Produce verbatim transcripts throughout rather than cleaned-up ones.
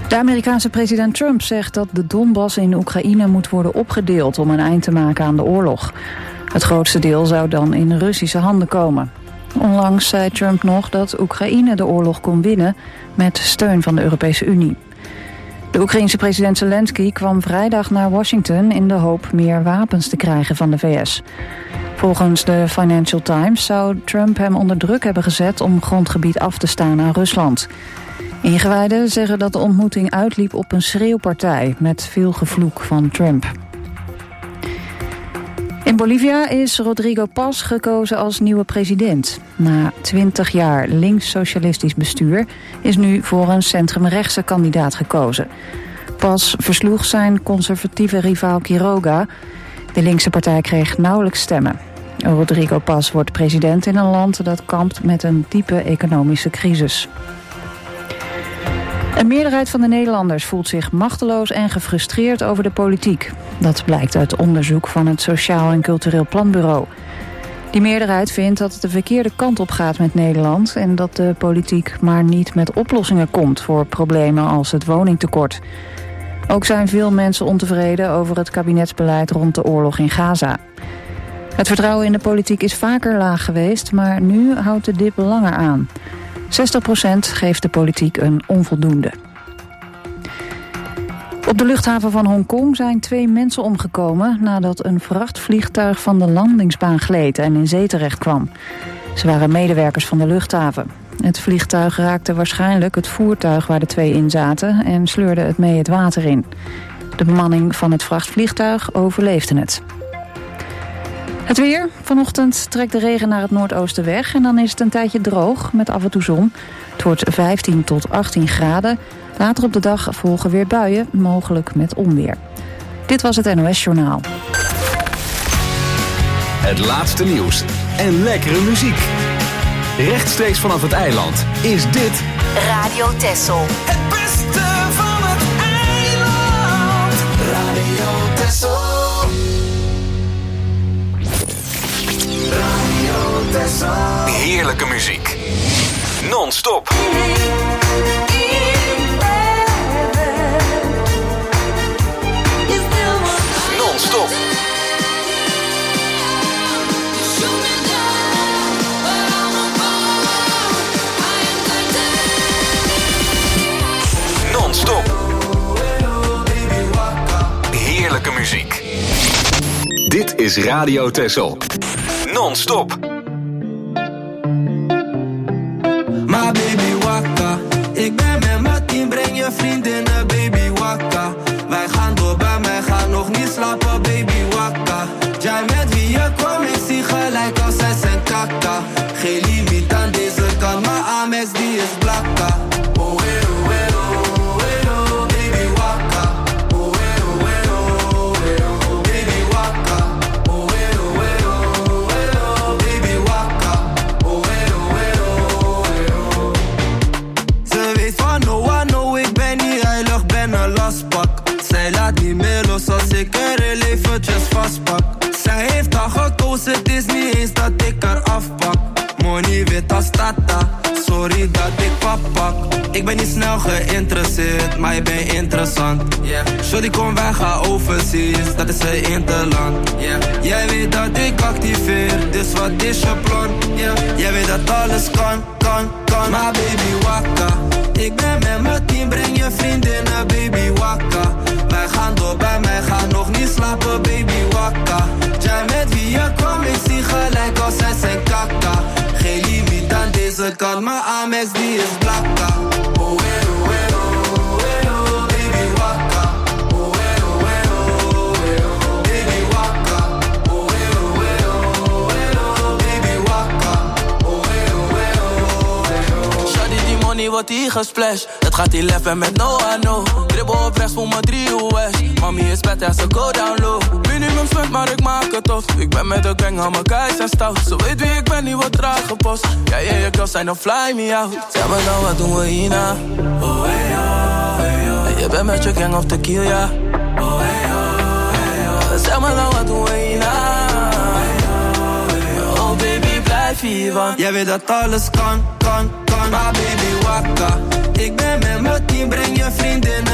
De Amerikaanse president Trump zegt dat de Donbass in Oekraïne moet worden opgedeeld om een eind te maken aan de oorlog. Het grootste deel zou dan in Russische handen komen. Onlangs zei Trump nog dat Oekraïne de oorlog kon winnen met steun van de Europese Unie. De Oekraïense president Zelensky kwam vrijdag naar Washington in de hoop meer wapens te krijgen van de V S. Volgens de Financial Times zou Trump hem onder druk hebben gezet om grondgebied af te staan aan Rusland. Ingewijden zeggen dat de ontmoeting uitliep op een schreeuwpartij met veel gevloek van Trump. In Bolivia is Rodrigo Paz gekozen als nieuwe president. Na twintig jaar links-socialistisch bestuur is nu voor een centrumrechtse kandidaat gekozen. Paz versloeg zijn conservatieve rivaal Quiroga. De linkse partij kreeg nauwelijks stemmen. Rodrigo Paz wordt president in een land dat kampt met een diepe economische crisis. Een meerderheid van de Nederlanders voelt zich machteloos en gefrustreerd over de politiek. Dat blijkt uit onderzoek van het Sociaal en Cultureel Planbureau. Die meerderheid vindt dat het de verkeerde kant op gaat met Nederland en dat de politiek maar niet met oplossingen komt voor problemen als het woningtekort. Ook zijn veel mensen ontevreden over het kabinetsbeleid rond de oorlog in Gaza. Het vertrouwen in de politiek is vaker laag geweest, maar nu houdt de dip langer aan. zestig procent geeft de politiek een onvoldoende. Op de luchthaven van Hongkong zijn twee mensen omgekomen nadat een vrachtvliegtuig van de landingsbaan gleed en in zee terecht kwam. Ze waren medewerkers van de luchthaven. Het vliegtuig raakte waarschijnlijk het voertuig waar de twee in zaten en sleurde het mee het water in. De bemanning van het vrachtvliegtuig overleefde het. Het weer. Vanochtend trekt de regen naar het noordoosten weg en dan is het een tijdje droog met af en toe zon. Het wordt vijftien tot achttien graden. Later op de dag volgen weer buien, mogelijk met onweer. Dit was het N O S Journaal. Het laatste nieuws en lekkere muziek. Rechtstreeks vanaf het eiland is dit Radio Texel. Het beste van het eiland. Radio Texel. Radio Texel. heerlijke muziek. Non-stop. Non-stop. Non-stop. Heerlijke muziek. Dit is Radio Texel. Non-stop. My baby wakka. Ik ben met mijn team, breng je vriendinnen, baby wakka. Wij gaan door, bij mij gaan nog niet slapen, baby wakka. Jij met wie je kwam, ik zie gelijk als zij zijn kaka. Geen limiet aan deze kant, maar Amex die is blakka. Oh, eh, oh, eh, oh, eh, oh, baby wakka. Oh, eh, oh, eh, oh, eh, oh, baby wakka. Oh, eh, oh, eh, oh, eh, oh, baby wakka. Oh, eh, oh, eh, oh, eh, oh. Ze weet van no one, no, ik ben niet heilig, ben een lastpak. Zij laat niet meer los als ik er heel eventjes vastpak. Zij heeft al gekozen, het is niet eens dat ik haar afpak. Money wit als tata, sorry dat ik pap pak. Ik ben niet snel geïnteresseerd, maar je bent interessant, yeah. Shorty kom wij gaan overseas, dat is een interland, yeah. Jij weet dat ik activeer, dus wat is je plan, yeah. Jij weet dat alles kan, kan, kan. Maar baby wakka. Ik ben met mijn team, breng je vriendinnen, baby wakka. Wij gaan door, bij mij gaan nog niet slapen, baby wakka. Jij met wie je kwam, ik zie gelijk als zij zijn kaka. Geen limiet aan deze kant, maar Amex die is blakka. Oh, eh, oh, eh, oh, eh, oh, baby wakka. Oh, eh, oh, eh, oh, eh, oh, baby wakka. Oh, eh, oh, eh, oh, eh, oh, baby wakka. Oh, eh, oh, eh, oh, eh, oh. Shawty, die money wordt hier gesplashed. Het gaat hier leven met no I know. Dribbel op rechts voor mijn drie U S. Mami is bad en ze go down low. Minimum spend, maar ik maak het of. Ik ben met de gang, hou mijn guys en stout. Ze weet wie ik ben, die wordt traag gepost. Ja, ja, je girls zijn dan fly me out. Zeg me dan, wat doen we hierna? Oh, hey, oh, hey, oh. En je bent met je gang of tequila, ja. Oh, hey, oh, hey, oh. Zeg me dan, wat doen we hierna? Oh, hey, oh, hey, oh. Oh, baby, blijf hier, want jij weet dat alles kan, kan, kan. Maar baby wakka. Ik ben met mijn team, breng je vriendin.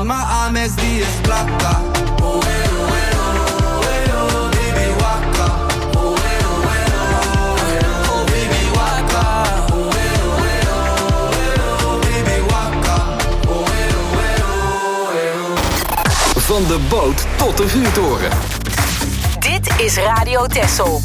mijn Amex die is plakka. Oh, eh, oh, eh, oh, eh, oh, baby waka. Oh, eh, oh, eh, oh, eh, oh, baby waka. Oh, eh, oh, eh, oh, eh, oh, baby waka. Oh, eh, oh, eh, oh, eh, oh. Van de boot tot de vuurtoren. Dit is Radio Texel.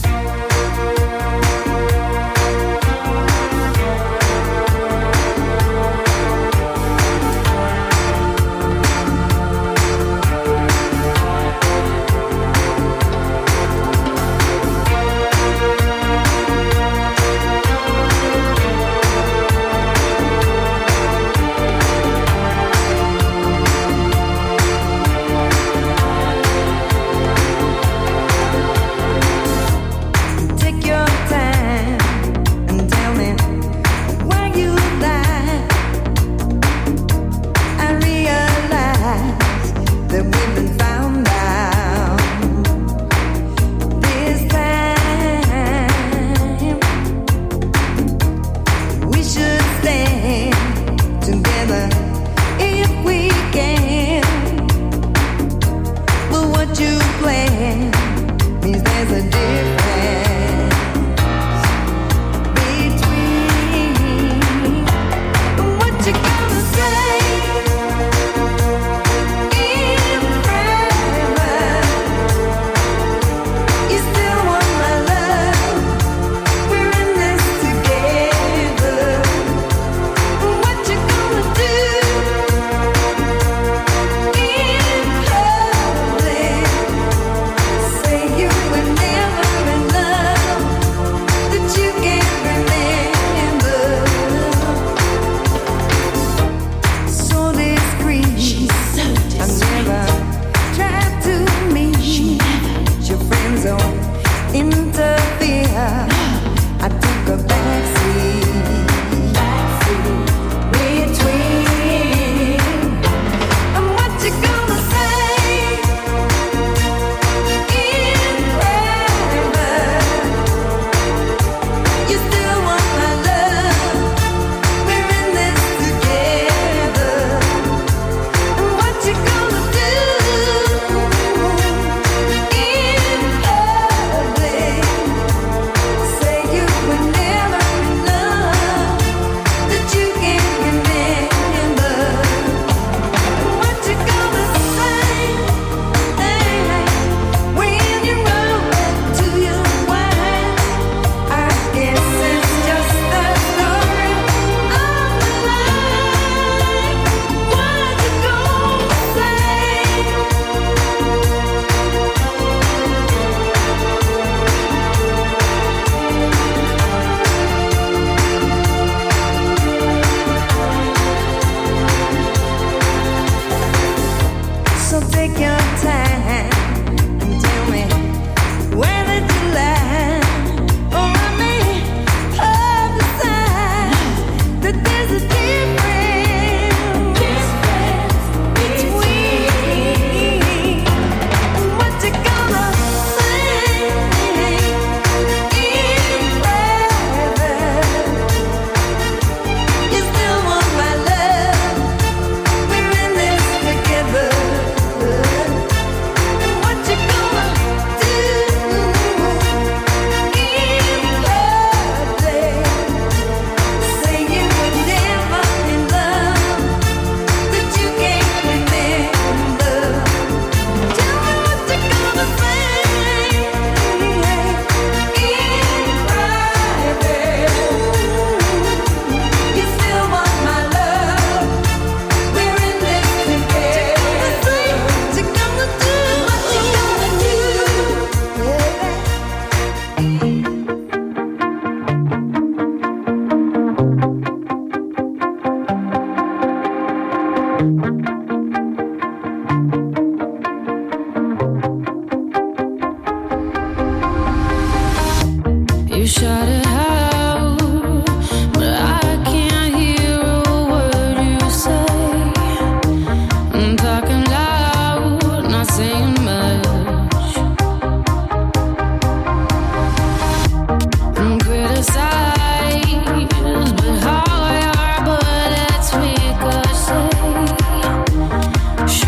Show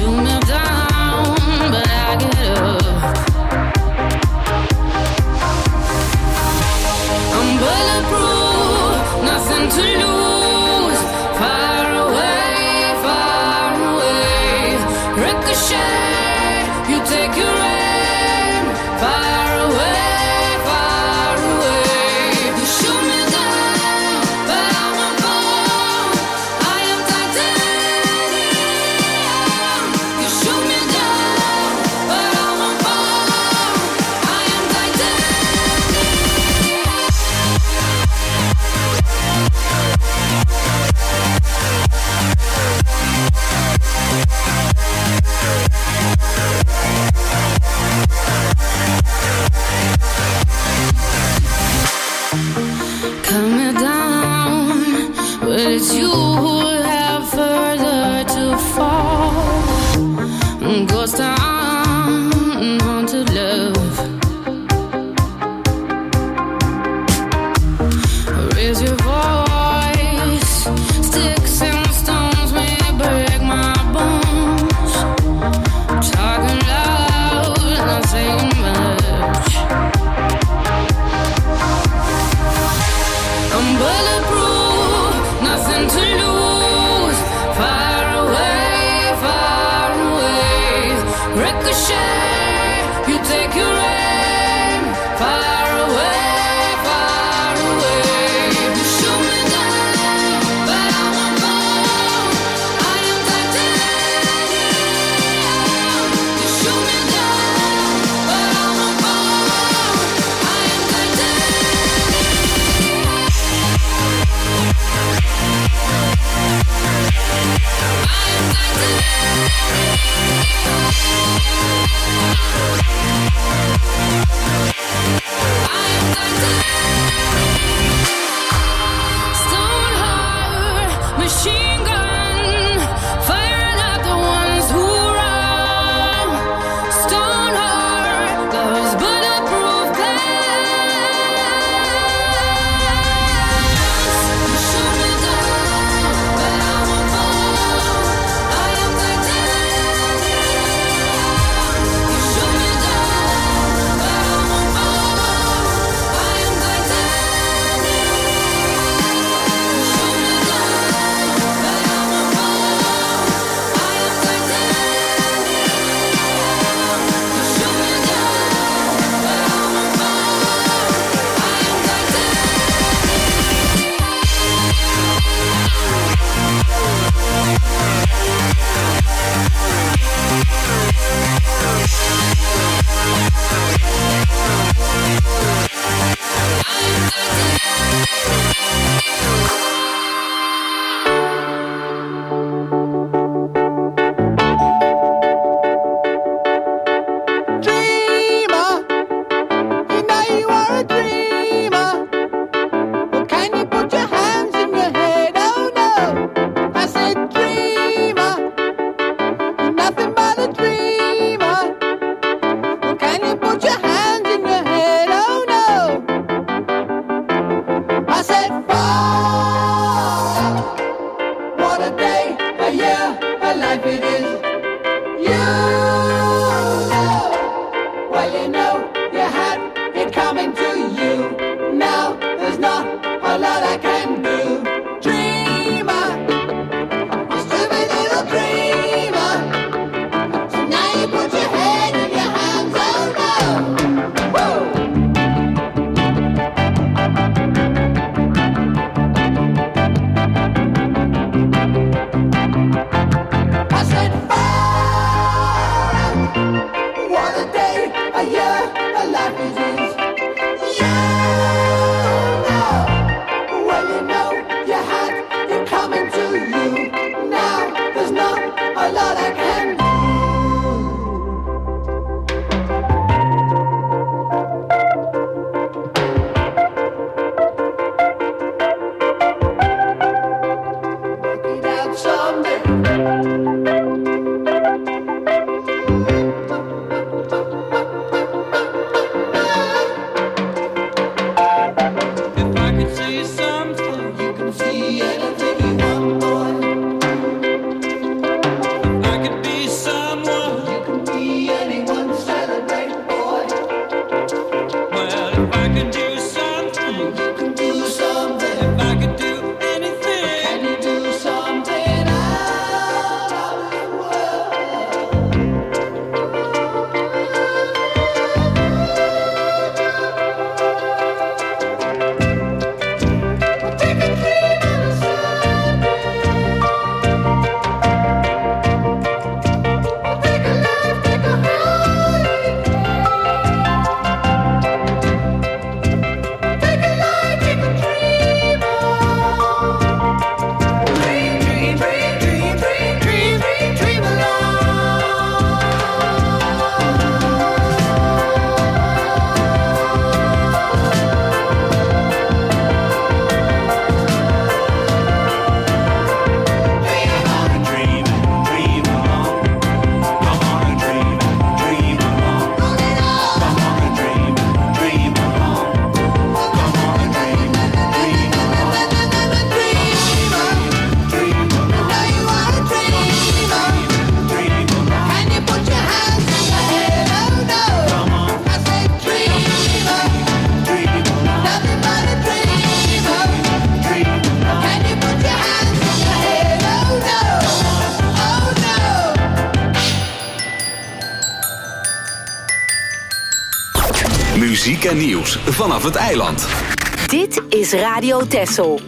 Muziek en nieuws vanaf het eiland. Dit is Radio Texel.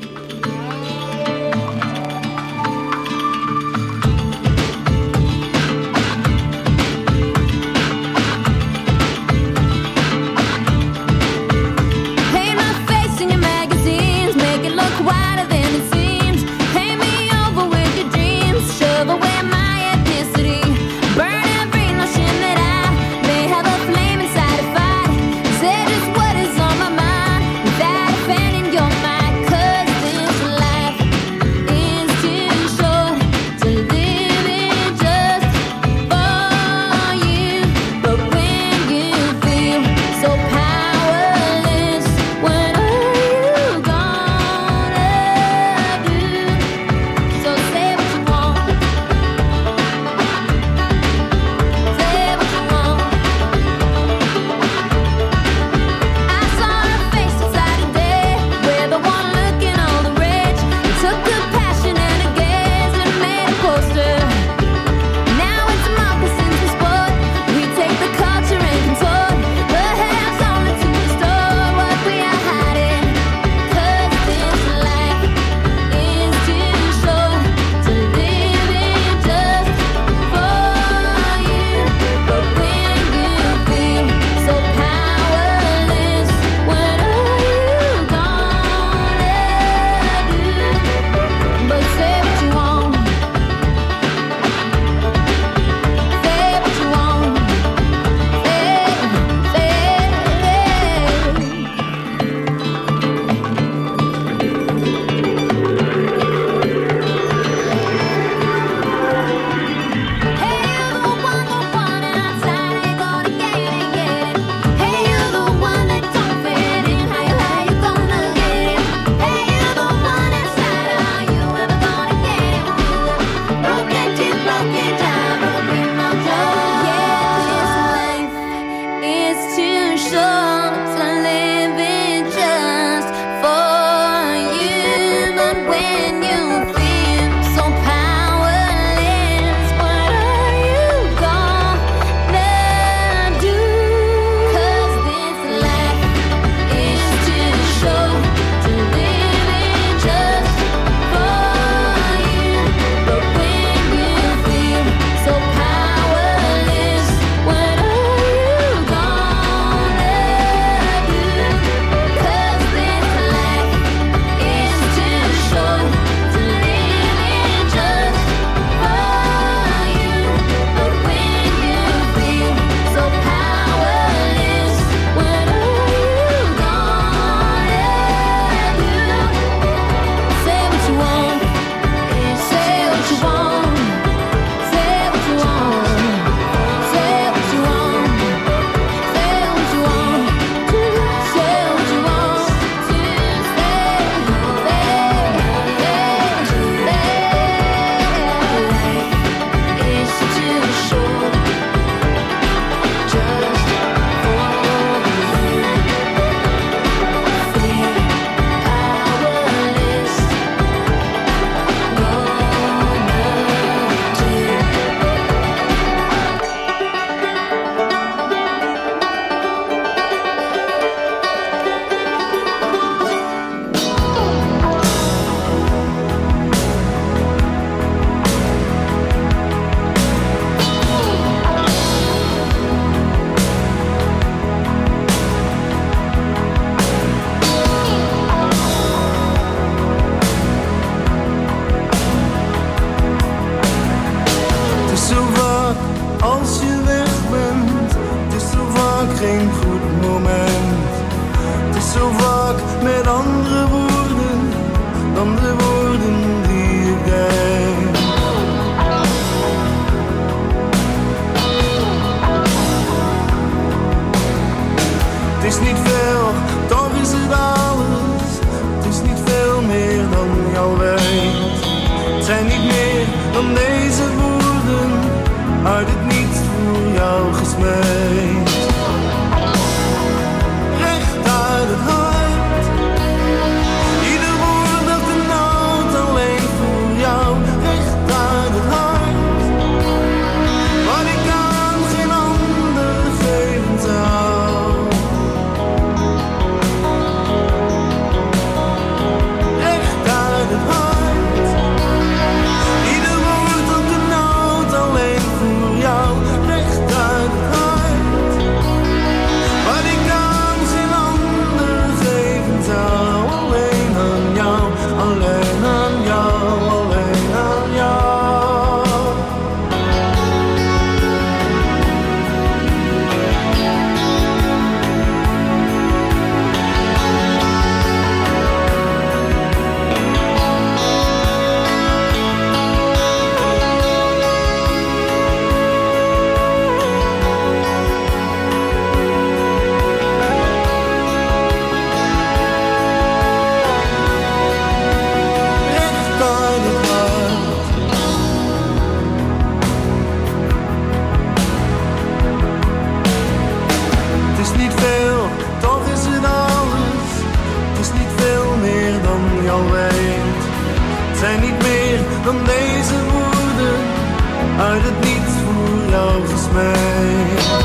dan deze woorden uit het niets voor jou gesmeed.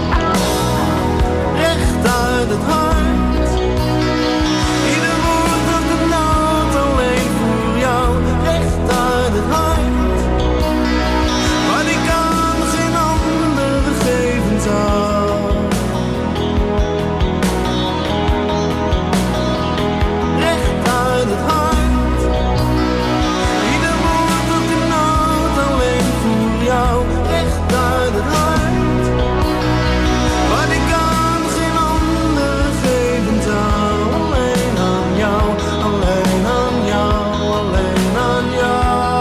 Recht uit het hart, ieder woord dat de nood alleen voor jou. Recht uit het hart, wat ik aan geen ander geven zou. Recht uit het hart, ieder woord dat de nood alleen voor jou. Recht uit het hart, wat ik aan geen ander geven zou. Alleen aan jou, alleen aan jou, alleen aan jou.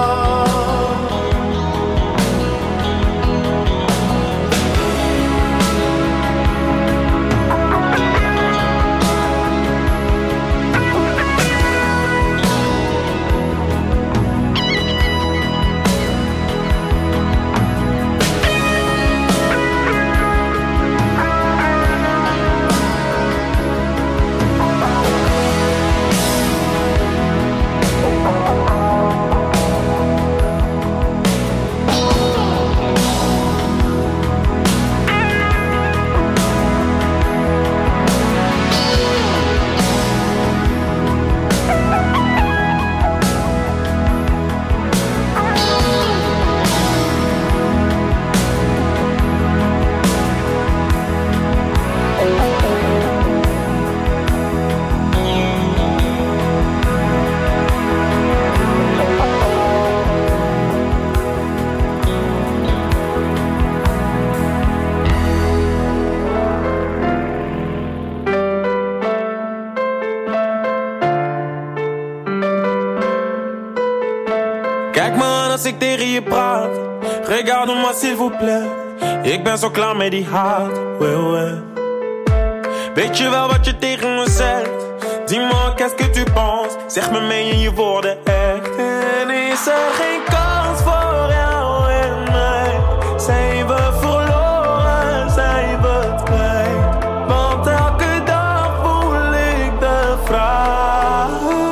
Kijk me aan als ik tegen je praat. Regarde-moi s'il vous plaît. Ik ben zo klaar met die haat. Ouais, ouais. Weet je wel wat je tegen me zegt? Dis-moi qu'est-ce que tu penses? Zeg me meen je je woorden echt? En is er geen kans voor jou en mij? Zijn we verloren? Zijn we het kwijt? Want elke dag voel ik de vraag.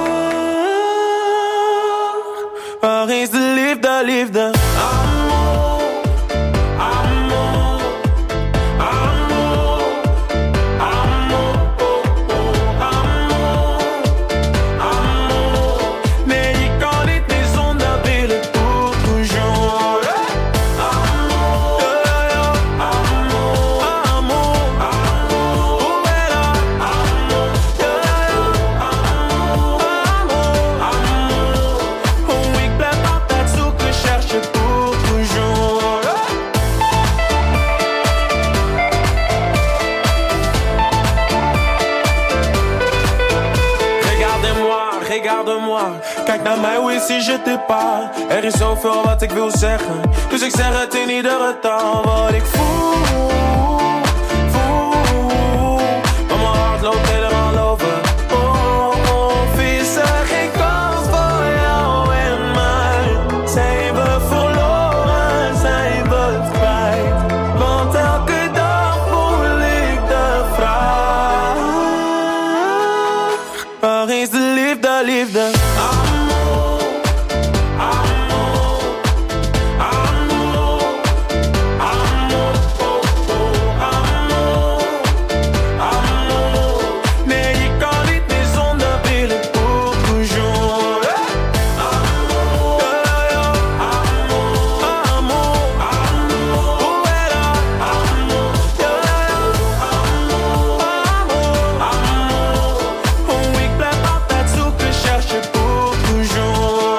Waar is de liefde, liefde? Amor, amor, amor, amor, oh, oh, amor, amor. Nee, je kan niet meer zonder willen pour toujours. Amor, yeah, yeah, amor, amor, amor, oh, yeah, amor, yeah, yeah, amor, amor, amor. Oh, ik blijf altijd zoeken, cherche pour toujours. Regarde-moi, regarde-moi. Kijk naar mij, hoe is je te pas. Er is zoveel wat ik wil zeggen, dus ik zeg het in iedere taal. Wat ik voel, voel. Maar mijn hart loopt helemaal over. Oh, oh, is er geen kans voor jou en mij? Zijn we verloren, zijn we het kwijt? Want elke dag voel ik de vraag. Waar is de liefde, liefde? Amor, amor, amor, amor, oh, oh, amor, amor. Nee, je kan niet meer zonder willen pour toujours. Amor, yeah, yeah, amor, amor, amor, oh, yeah, amor, yeah, yeah, amor, amor, amor. Oh, ik blijf altijd zoeken, cherche pour toujours.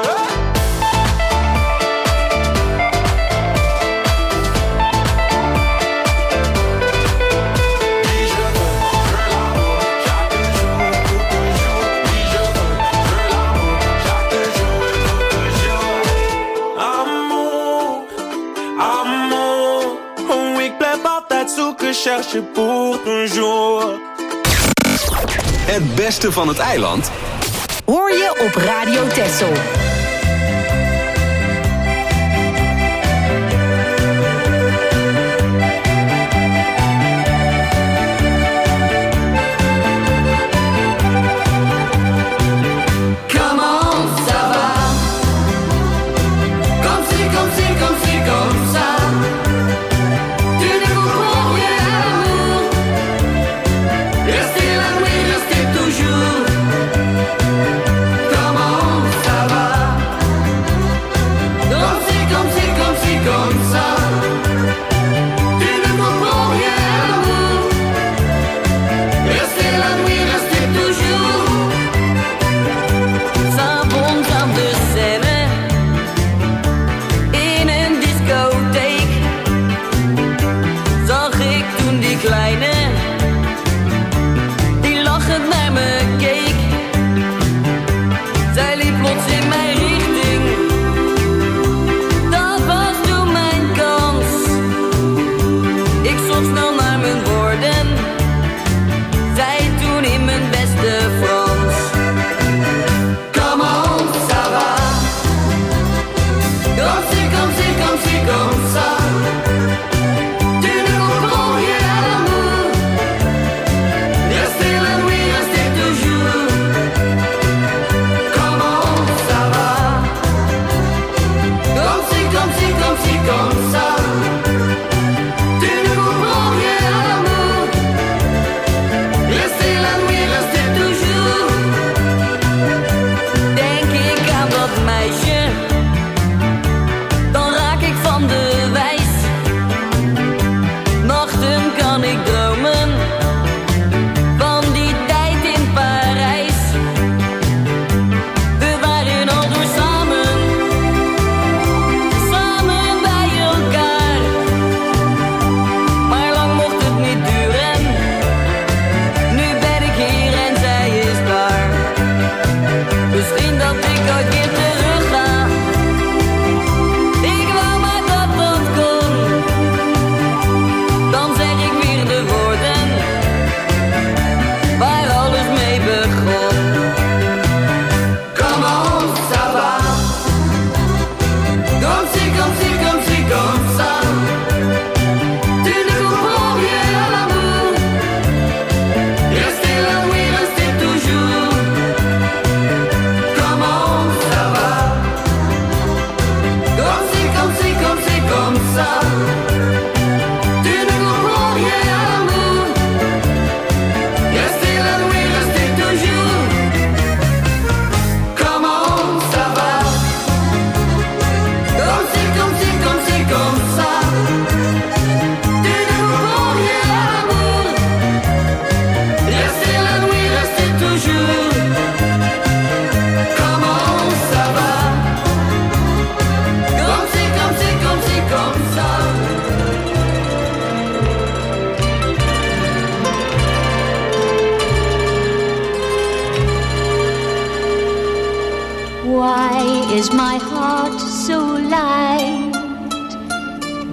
Wie je veux, je l'amour, chaque jour et tout toujours. Wie je veux, je l'amour, chaque jour et tout toujours. Amour, amour, oh, ik blijf altijd zoeken, cherche pour toujours. Het beste van het eiland Hoor je op Radio Texel. Come on, ça va.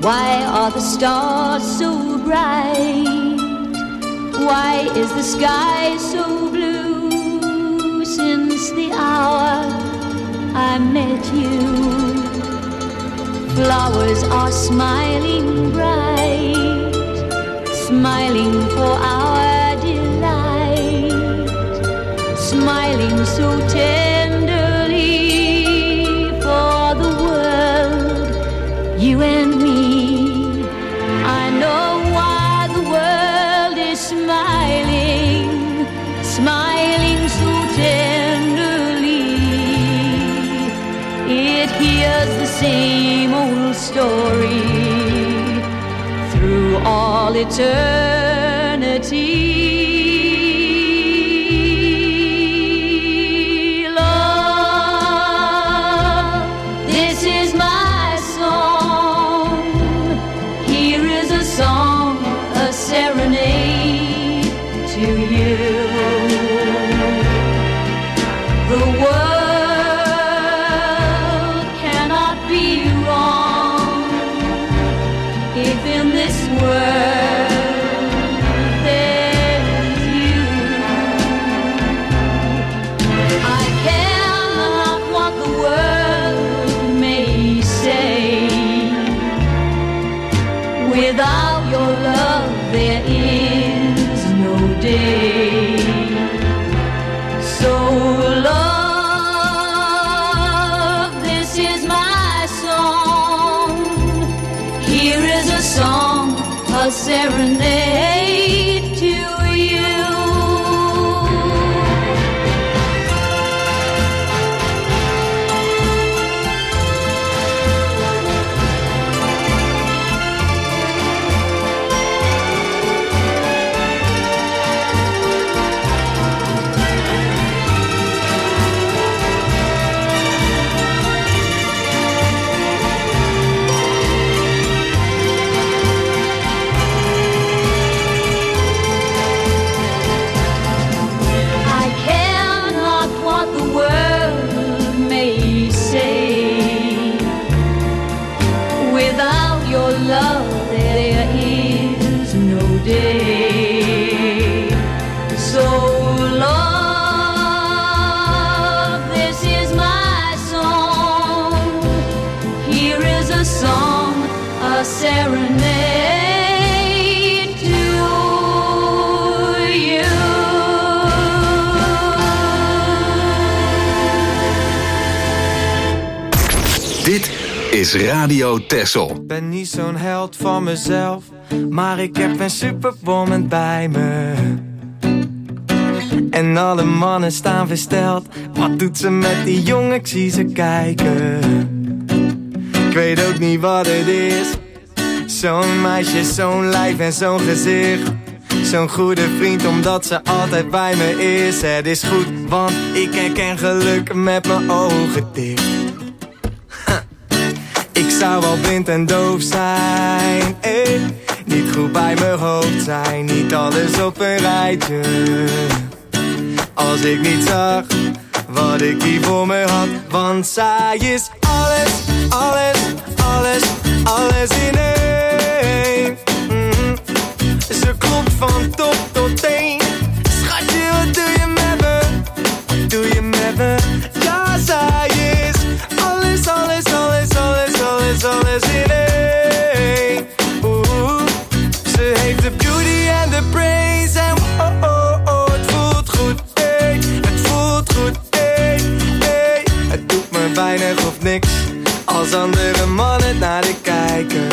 Why are the stars so bright? Why is the sky so blue? Since the hour I met you, flowers are smiling bright, smiling for our delight, smiling so tenderly for the world, you and me. I know why the world is smiling, smiling so tenderly. It hears the same old story through all eternity. Love, this is my song. Here is a song, a serenade to you. The world cannot be wrong if in this world there's you. I care not what the world may say. Without your love there is no day. So love, this is my song. Here is a song, a serenade to you. I care not what the world may say. Without your love there is no day. So love, this is my song. Here is a song, a serenade to you. Dit is Radio Texel. Ik ben niet zo'n held van mezelf, maar ik heb een superwoman bij me. En alle mannen staan versteld. Wat doet ze met die jongen? Ik zie ze kijken. Ik weet ook niet wat het is. Zo'n meisje, zo'n lijf en zo'n gezicht. Zo'n goede vriend omdat ze altijd bij me is. Het is goed, want ik herken geluk met mijn ogen dicht. Ik zou wel blind en doof zijn, eh. Niet goed bij mijn hoofd zijn, niet alles op een rijtje. Als ik niet zag wat ik hier voor me had. Want zij is alles, alles, alles, alles in één. Mm-hmm. Ze klopt van top tot teen. Schatje, wat doe je met me? Wat doe je met me? Ja, zij is alles, alles, alles, alles, alles, alles in één. Oeh, ze heeft de beauty en de praise. En oh, oh, oh, het voelt goed, ey. Het voelt goed, ey, ey. Het doet me weinig of niks als andere mannen naar de kijken.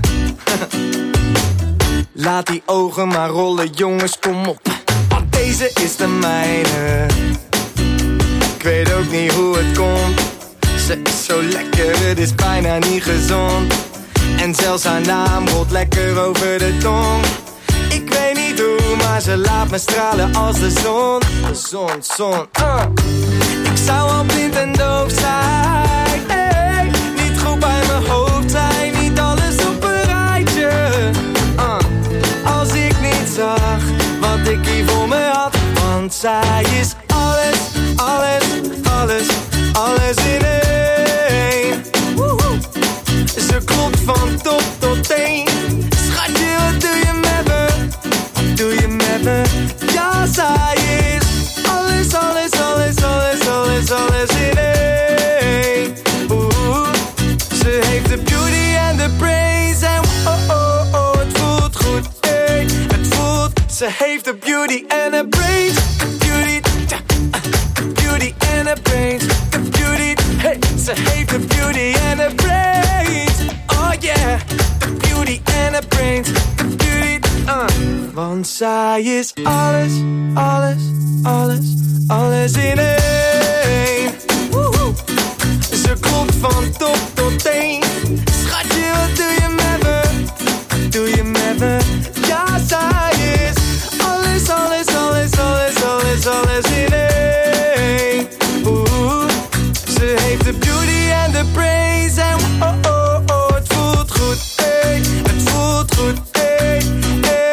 Laat die ogen maar rollen, jongens, kom op. Want deze is de mijne. Ik weet ook niet hoe het komt. Ze is zo lekker, het is bijna niet gezond. En zelfs haar naam rolt lekker over de tong. Ik weet niet hoe, maar ze laat me stralen als de zon. De zon, zon, uh. Ik zou al blind en doof zijn, hey. Niet goed bij mijn hoofd zijn, niet alles op een rijtje, uh. Als ik niet zag wat ik hier voor me had. Want zij is alles, alles, alles, alles in één. Woehoe. Ze klopt van top tot tot één. Schatje, wat doe je met me? Wat doe je met me? Ja, zij is alles, alles, alles, alles, alles, alles in één. Oeh, ze heeft de beauty en de brains en oh, oh, oh, het voelt goed, hey. Het voelt, ze heeft de beauty en de brains. Beauty, beauty en de brains. De beauty, hey. Ze heeft de beauty en de brains. Oh yeah, de beauty en de brains. De beauty, uh. Want zij is alles, alles, alles, alles in één. Woehoe. Ze klopt van top tot teen. Schatje, wat doe je met me? Wat doe je met me? Ja, zij is alles, alles, alles, alles, alles, alles in één. Oeh, ze heeft de beauty en de brains en oh, oh, oh, het voelt goed, hey. Het voelt goed, hey, hey.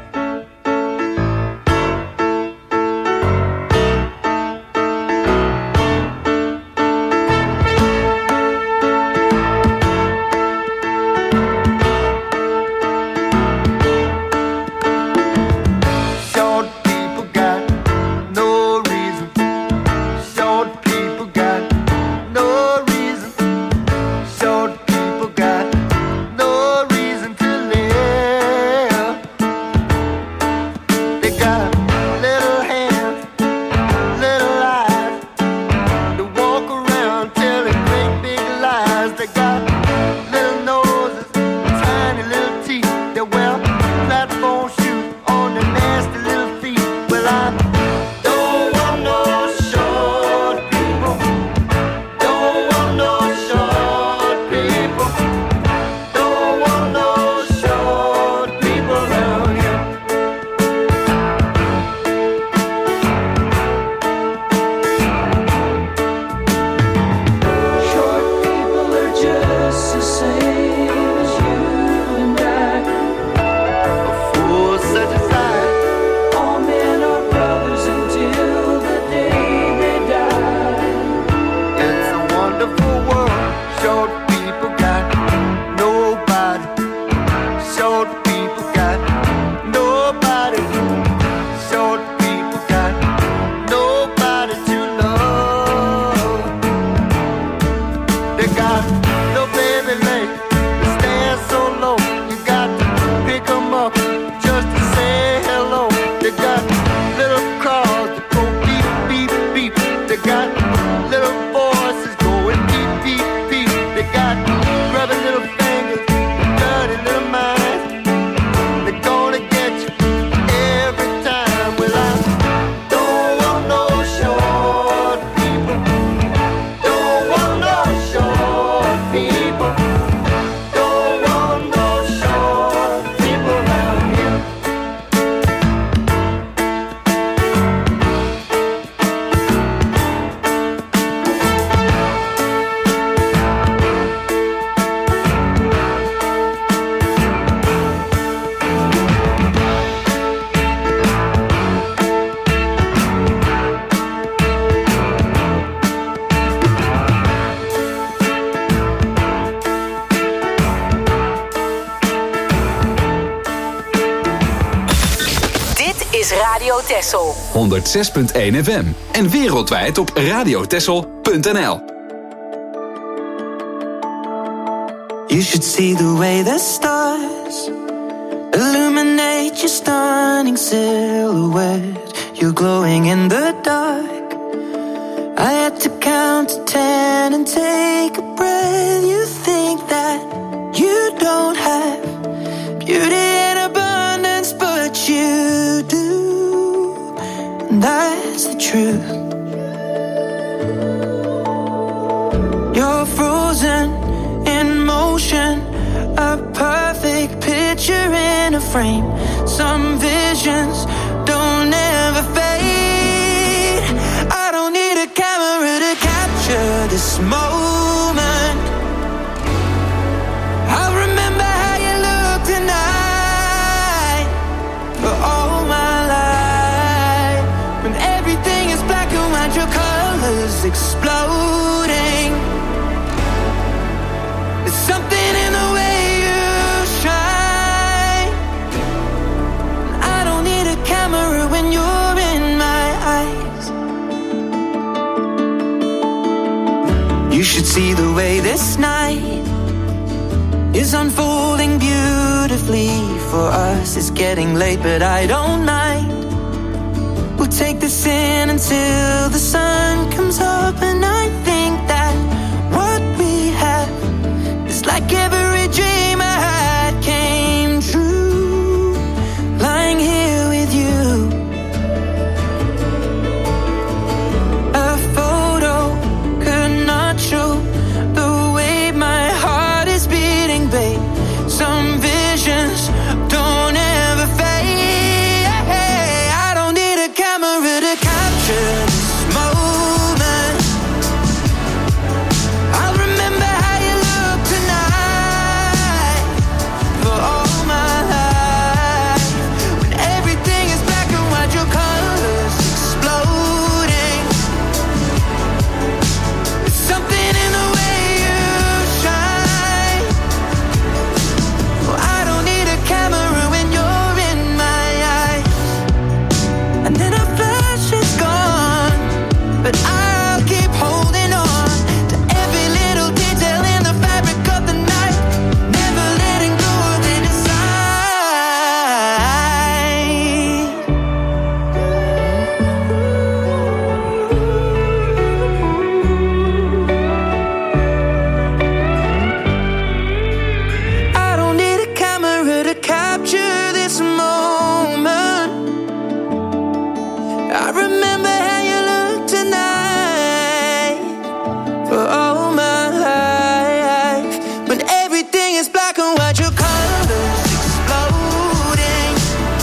Texel. honderdzes punt één F M en wereldwijd op radiotexel punt n l. You should see the way the stars illuminate your stunning silhouette. You're glowing in the dark. I had to count to ten and take a breath. You think that you don't have beauty in abundance, but you do. That's the truth. You're frozen in motion, a perfect picture in a frame. Some visions don't ever fade. I don't need a camera to capture this moment. I'll remember how you look tonight for all my life. When everything is black and white, your colors exploding. There's something in the way you shine. see the way this night is unfolding beautifully for us? It's getting late, but I don't mind. We'll take this in until the sun comes up, and I think that what we have is like every dream I had came true. Lying here with you, a photo could not show the way my heart is beating, babe. Some visions don't ever fade. I don't need a camera to capture this moment. I'll remember how you look tonight for all my life. When everything is black and white, your colors exploding. There's something in the way you shine. Well, I don't need a camera when you're in my eyes. And then a flash is gone, but I'll keep holding on to every little detail in the fabric of the night, never letting go of it inside. I don't need a camera to capture this moment. I remember how you look tonight for all my life. When everything is black and white, your colors exploding.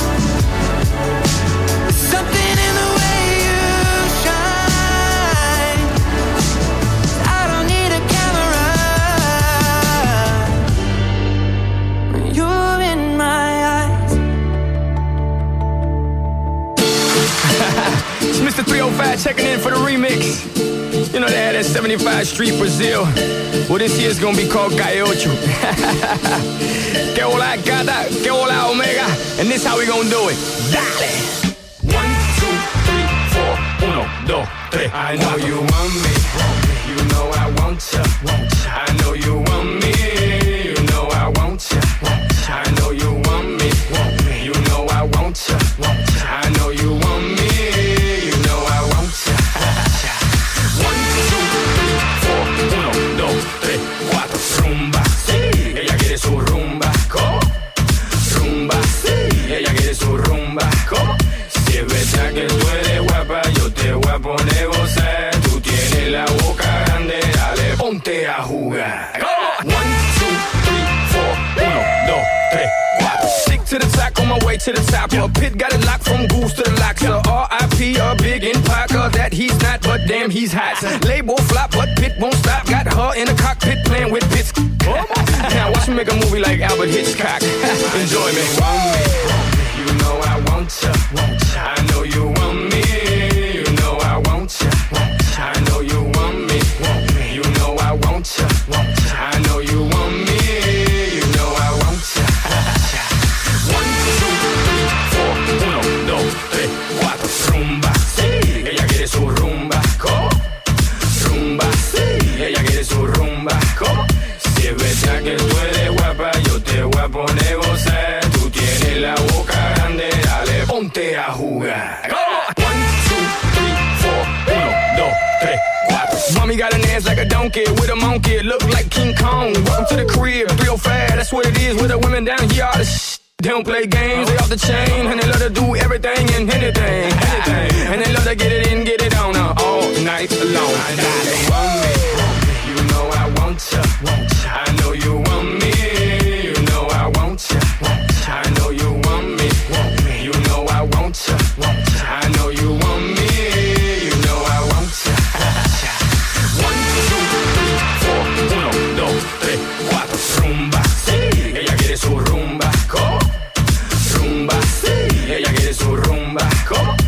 There's something in the way you shine. I don't need a camera when you're in my eyes. It's Mister three oh five checking in for the remix. You know they had that seventy-five Street Brazil. Well, this year's gonna be called Calle Ocho. Que hola gata, que hola omega. And this how we gonna do it. Dale. One, two, three, four. Uno, dos, tres. I know you want me. You know I want ya. I know you want me. You know I want ya. I know you want me. You know I want ya. I know you want me. You know I want ya. One, two, three, four. Uno, dos, tres, cuatro. Rumba, sí. Ella quiere su rumba. ¿Cómo? Rumba, sí. Ella quiere su rumba. ¿Cómo? Si es verdad que tú eres guapa, yo te voy a poner gozar. Tú tienes la boca grande, dale, ponte a jugar. One, two, three, four. Uno, dos, tres, cuatro. Stick to the track on my way to the top. A pit got it locked from goose to the locks. R I P a big in Parker that he's not, but damn he's hot. Label flop, but Pit won't stop. Got her in the cockpit playing with bits. Now watch me make a movie like Albert Hitchcock. Enjoy me. You know I want ya. I know you want me. You know I want ya. I know you want me. You know I want ya. I know you want me. You know I want ya. One, two, three, four. Uno, dos, tres, cuatro. Rumba, sí. Ella quiere su rumba. ¿Cómo? Rumba, sí. Ella quiere su rumba. ¿Cómo? Si es verdad que tú eres guapa, yo te voy a poner gozar. Tú tienes la boca grande, dale, ponte a jugar. One, two, three, four. Uno, dos, tres, cuatro. Mommy got an ass like a donkey with a monkey. Look like King Kong. Welcome to the crib. three oh five, that's what it is with the women down here. All the sh- They don't play games, they off the chain. And they love to do everything and anything, anything. And they love to get it in, get it on uh, all night long. I know you want me. You know I want ya. I know you want me. You know I want ya. I know you want me. You know I want ya. I know you want me. You know I want ya. One, two, three, four. Uno, dos, tres, cuatro. Rumba, sí. Ella quiere su rumba. ¿Cómo? Rumba, sí. Ella quiere su rumba. ¿Cómo?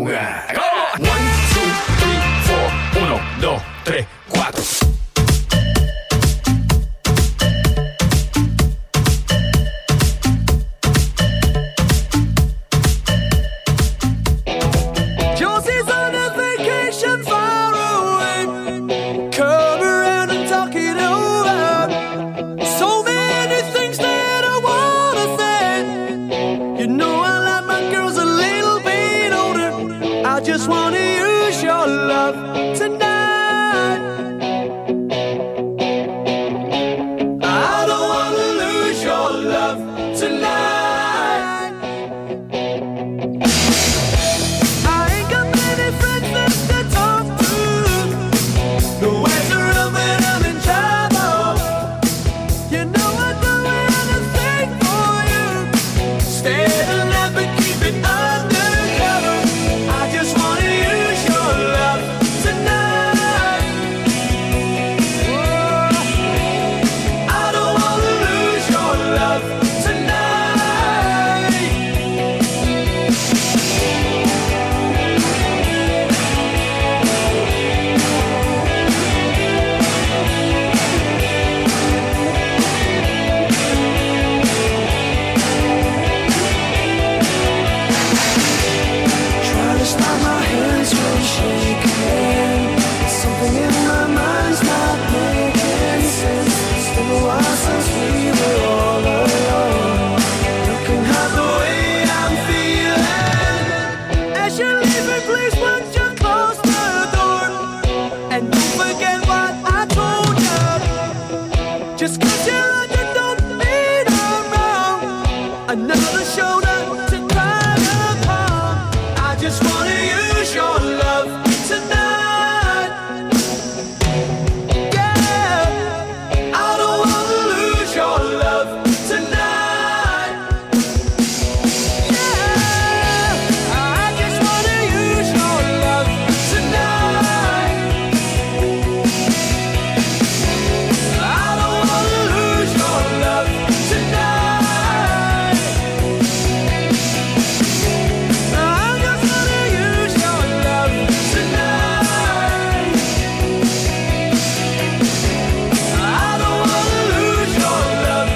fuga. One, two, three, four. Uno, dos, tres, cuatro. Josie's on a vacation far away. Come around and talk it over. So many things that I wanna say. You know I like my girls a little bit older. I just wanna use your love tonight. I don't wanna lose your love tonight. I ain't got many friends left to talk to. Nowhere to run when I'm in trouble. You know I'd do anything for you. Stay the night but keep it undercover. I just wanna use your love tonight. Whoa. I don't wanna lose your love tonight. Try to stop my hands from shaking. Something in my mind's not making sense. It's been a while since we were all alone. You can have the way I'm feeling. As you're leaving, please put you close the door. And don't forget what I told you. Just 'cause you're right, you don't mean I'm wrong. Another shoulder to cry upon. I just wanna use your love tonight. Yeah, I don't wanna lose your love tonight. Yeah, I just wanna use your love tonight. I don't wanna lose your love tonight. I just wanna use your love tonight. I don't wanna lose your love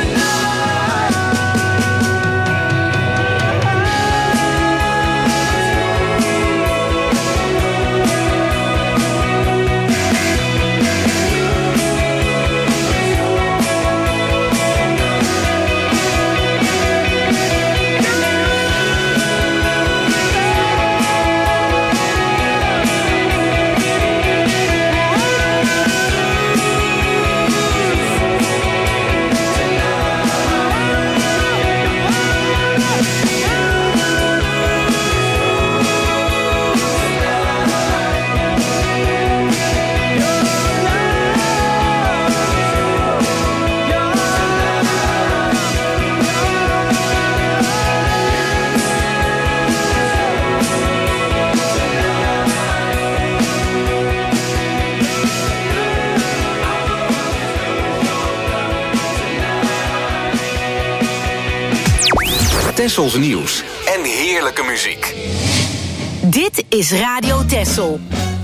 Tessels nieuws en heerlijke muziek. Dit is Radio Tessel.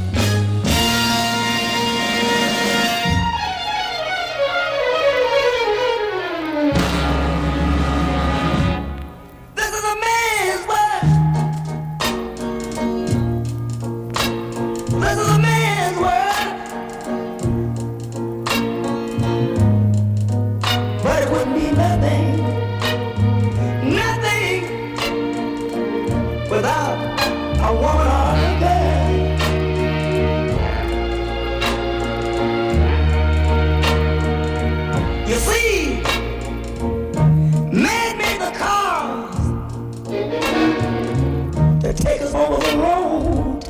This is a man's world. This is a man's world. But it wouldn't be nothing, nothing without a woman or a girl. You see, man made the cars that take us over the road.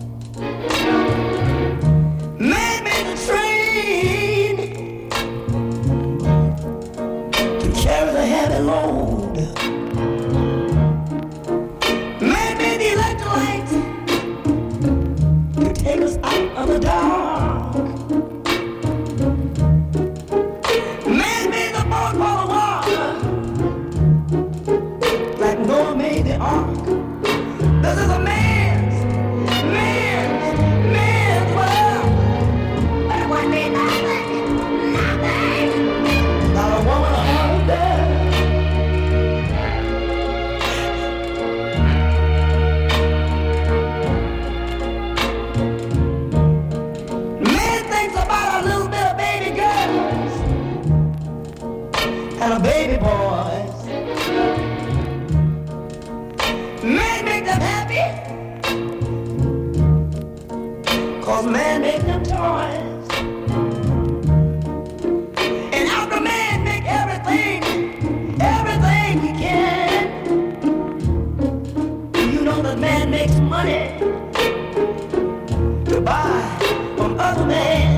Man made the train to carry the heavy load. Man made the electric light cause man make them toys. And after man make everything, everything he can, you know that man makes money to buy from other men.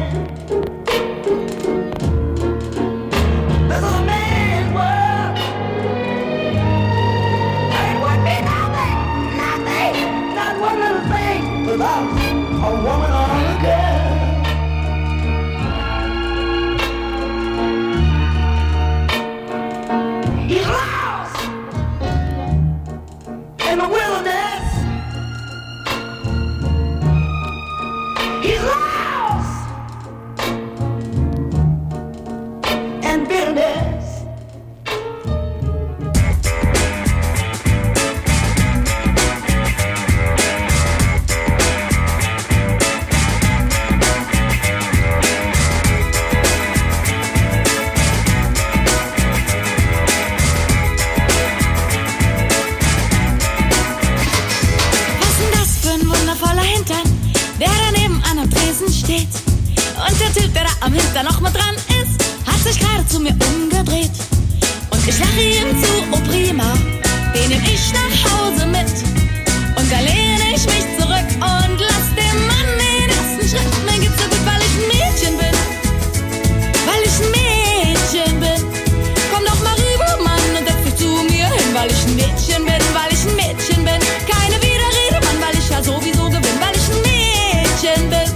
This is a man's world. Ain't would be nothing, nothing, not one little thing without a woman or a girl. He's lost in the wilderness. He's lost in bitterness. Der daneben an am Tresen steht. Und der Typ, der da am Hinter noch mit dran ist, hat sich gerade zu mir umgedreht. Und ich lache ihm zu, oh prima, den nehm ich nach Hause mit. Und da lehne ich mich zurück und lass dem Mann den ersten Schritt. Mir geht's so gut, weil ich ein Mädchen bin. Weil ich ein Mädchen bin. Komm doch mal rüber, Mann, und setz dich zu mir hin. Weil ich ein Mädchen bin, weil ich ein Mädchen bin. Keine Widerrede, Mann, weil ich ja sowieso gewinn. Weil ich ein Mädchen bin.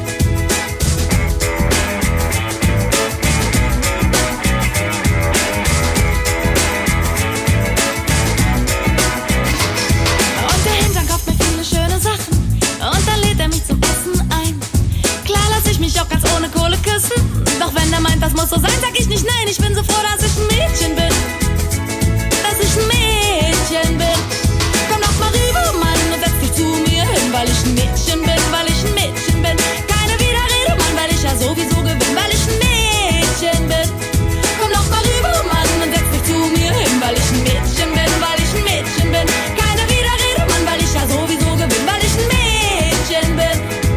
Und der Hintern kauft mir viele schöne Sachen. Und dann lädt er mich zum Essen ein. Klar lass ich mich auch ganz ohne Kohle küssen. Doch wenn er meint, das muss so sein, sag ich nicht nein. Ich bin so froh, dass ich ein Mädchen bin. Dass ich ein Mädchen bin. Komm doch mal rüber, Mann, und setz dich zu mir hin. Weil ich ein Mädchen bin, weil ich ein Mädchen bin. Keine Widerrede, Mann, weil ich ja sowieso gewinn. Weil ich ein Mädchen bin. Komm doch mal rüber, Mann, und setz dich zu mir hin. Weil ich ein Mädchen bin, weil ich ein Mädchen bin. Keine Widerrede, Mann, weil ich ja sowieso gewinn. Weil ich ein Mädchen bin.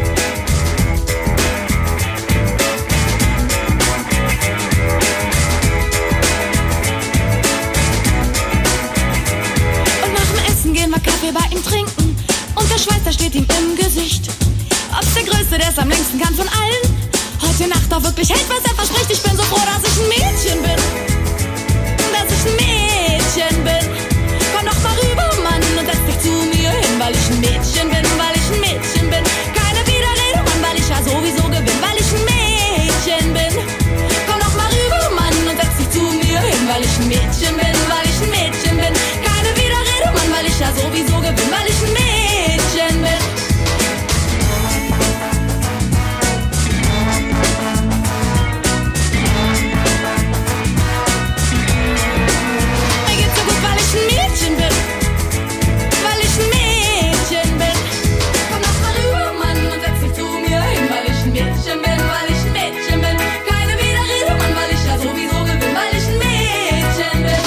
Und nach dem Essen gehen wir Kaffee bei ihm trinken. Und der Schweiß, der steht ihm im Gesicht. Ob's der Größte, der es am längsten kann von allen. Heute Nacht auch wirklich hält, was er verspricht. Ich bin so froh, dass ich ein Mädchen bin. Dass ich ein Mädchen bin. Komm doch mal rüber, Mann, und setz dich zu mir hin. Weil ich ein Mädchen bin, weil ich ein Mädchen bin. Keine Widerrede, Mann, weil ich ja sowieso gewinn. Weil ich ein Mädchen bin. Komm doch mal rüber, Mann, und setz dich zu mir hin. Weil ich ein Mädchen bin, weil ich ein Mädchen bin. Keine Widerrede, Mann, weil ich ja sowieso gewinn. Weil ich ein Mädchen bin. Mir geht's so gut, weil ich ein Mädchen bin. Weil ich ein Mädchen bin. Komm doch mal rüber, Mann, und setz dich zu mir hin. Weil ich ein Mädchen bin, weil ich ein Mädchen bin. Keine Widerrede, Mann, weil ich ja sowieso gewinn. Weil ich ein Mädchen bin.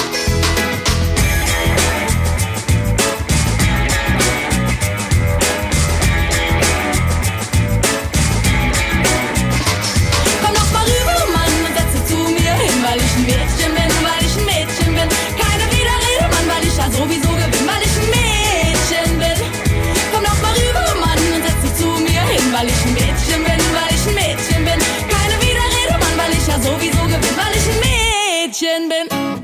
Komm doch mal rüber, Mann, und setz dich zu mir hin. Weil ich ein Mädchen bin, weil ich ein Mädchen bin. Keine Widerrede, Mann, weil ich ja sowieso gewinn. Weil ich ein Mädchen bin. Komm doch mal rüber, Mann, und setz dich zu mir hin. Weil ich ein Mädchen bin, weil ich ein Mädchen bin. Keine Widerrede, Mann, weil ich ja sowieso gewinn. Weil ich ein Mädchen bin.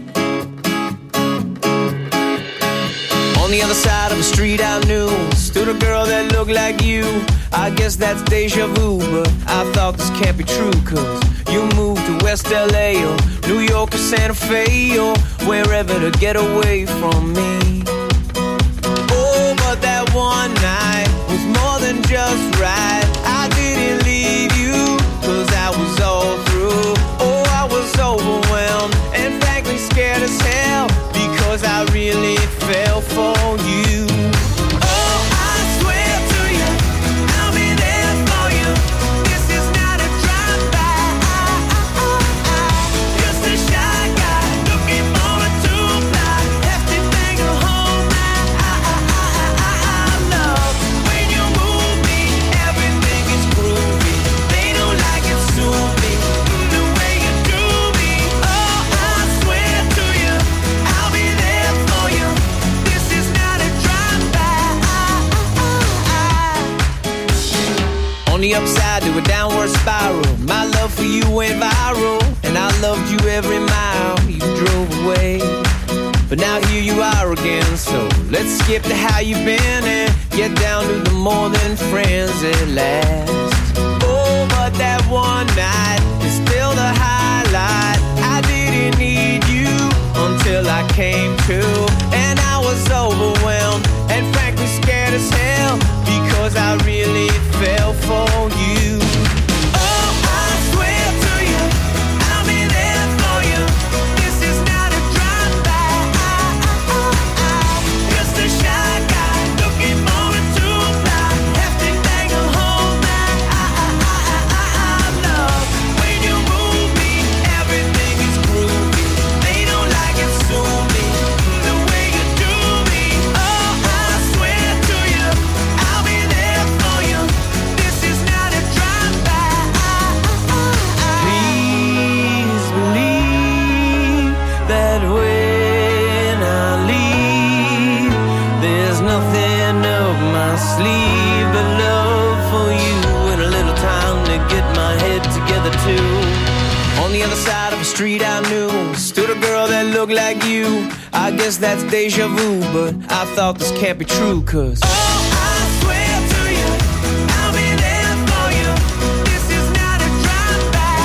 On the other side of the street I knew stood a girl that looked like you. I guess that's deja vu, but I thought this can't be true. Cause you moved to West L A or New York or Santa Fe or wherever to get away from me. Oh, but that one night was more than just right. I didn't leave you cause I was all through. Oh, I was overwhelmed and frankly scared as hell because I really fell for you. Oh, I swear to you, I'll be there for you. This is not a drive-by. Just a shy guy looking for a two-fly. Hefty thing to hold my love. Way On the upside to a downward spiral, my love for you went viral, and I loved you every mile you drove away. But now here you are again, so let's skip to how you've been and get down to the more than friends at last. Oh, but that one night is still the highlight. I didn't need you until I came to, and I was overwhelmed and frankly scared as hell, because I really fell for you. Oh, I swear to you, I'll be there for you. This is not a drive-by, just a shy guy looking for a two-ply, hefty thing to hold my love. When you move me, everything is groovy. They don't like it, sue me the way you do me. Oh, I swear to you, I'll be there for you. This is not a drive-by. Please believe that when I leave, there's nothing up my sleeve but love for you and a little time to get my head together too. On the other side of the street I knew stood a girl that looked like you. I guess that's deja vu, but I thought this can't be true, cause oh, I swear to you, I'll be there for you. This is not a drive-by,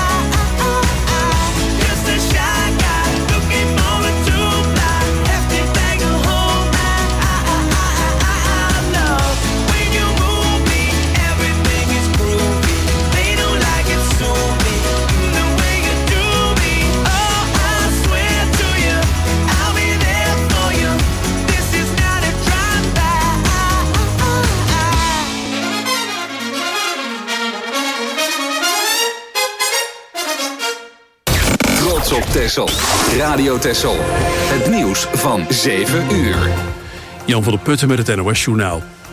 just a shy guy looking for a two-ply, hefty thing to hold my love. When you move me, everything is groovy. They don't like it, sue me the way you do me. Oh, I swear to you, I'll be there for you. This is not a drive-by. Trots op Texel. Radio Texel. Het nieuws van zeven uur. Jan van der Putten met het N O S Journaal.